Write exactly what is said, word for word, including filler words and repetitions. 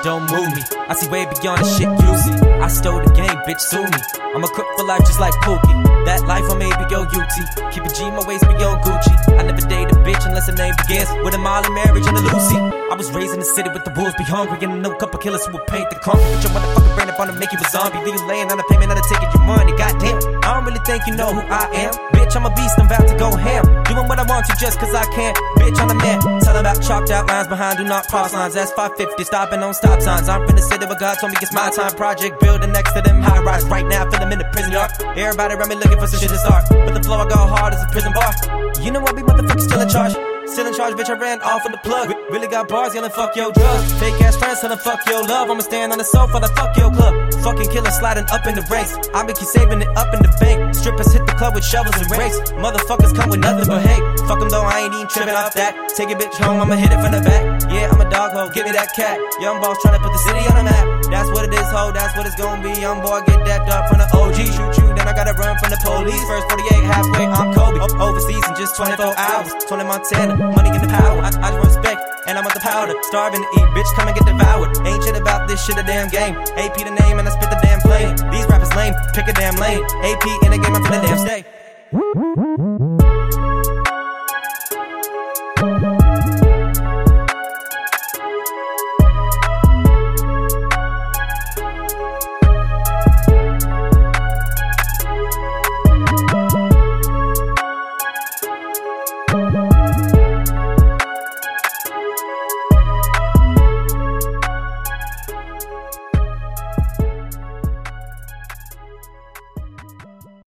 don't move me. I see way beyond the shit you see. I stole the game, bitch, sue me. I'm a crook for life just like Pookie. That life I made be yo U T. Keep a G in my waist, be yo Gucci. I never date a bitch unless her name begins with a Molly marriage and a Lucy. I was raised in the city with the wolves be hungry, and no couple killers who would paint the concrete. Put your motherfucking brain up on them, make you a zombie. Leave you laying on a payment, not taking your money. Goddamn, I don't really think you know who I am. Bitch, I'm a beast, I'm about to go ham. Doing what I want to just cause I can. Bitch, I'm a man. Tell them about chalked out lines behind do not cross lines. That's five fifty, stopping on stop signs. I'm finna sit there where God told me it's my time. Project building next to them high rise. Right now, I feel them in the prison yard. Everybody around me looking for some shit to start, but the flow I go hard as a prison bar. You know I be motherfucking still in charge. Still in charge, bitch, I ran off with the plug. Re- really got bars yelling fuck your drugs. Fake ass friends telling fuck your love. I'ma stand on the sofa like fuck your club. Fucking killer sliding up in the race. I be keep saving it up in the bank. Strippers hit the club with shovels and rakes. Motherfuckers come with nothing but hate. Fuck them though, I ain't even tripping off that. Take a bitch home, I'ma hit it from the back. Yeah, I'm a dog ho, give me that cat. Young boss tryna put the city on the map. That's what it is, ho, that's what it's gonna be. Young boy, get that dog from the O G. Shoot you, then I gotta run from the police. First forty-eight, halfway, I'm Kobe. O- overseas in just twenty-four hours. Tony Montana, money in the power. I, I just want respect, and I want the powder. Starving to eat, bitch, come and get devoured. Ain't shit about this shit a damn game. A P the name, and I spit the damn flame. These rappers lame, pick a damn lane. A P in the game, I'm finna damn stay.